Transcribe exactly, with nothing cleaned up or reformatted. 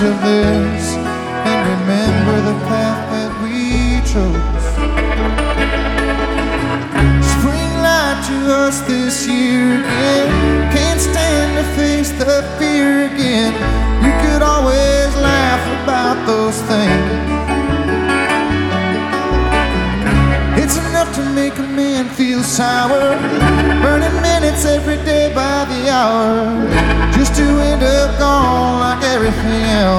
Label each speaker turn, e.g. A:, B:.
A: of this and remember the path that we chose. Spring light to us this year again. Can't stand to face the fear again. You could always laugh about those things. It's enough to make a man feel sour, burning minutes every day by the hour, just to end up gone like everything else.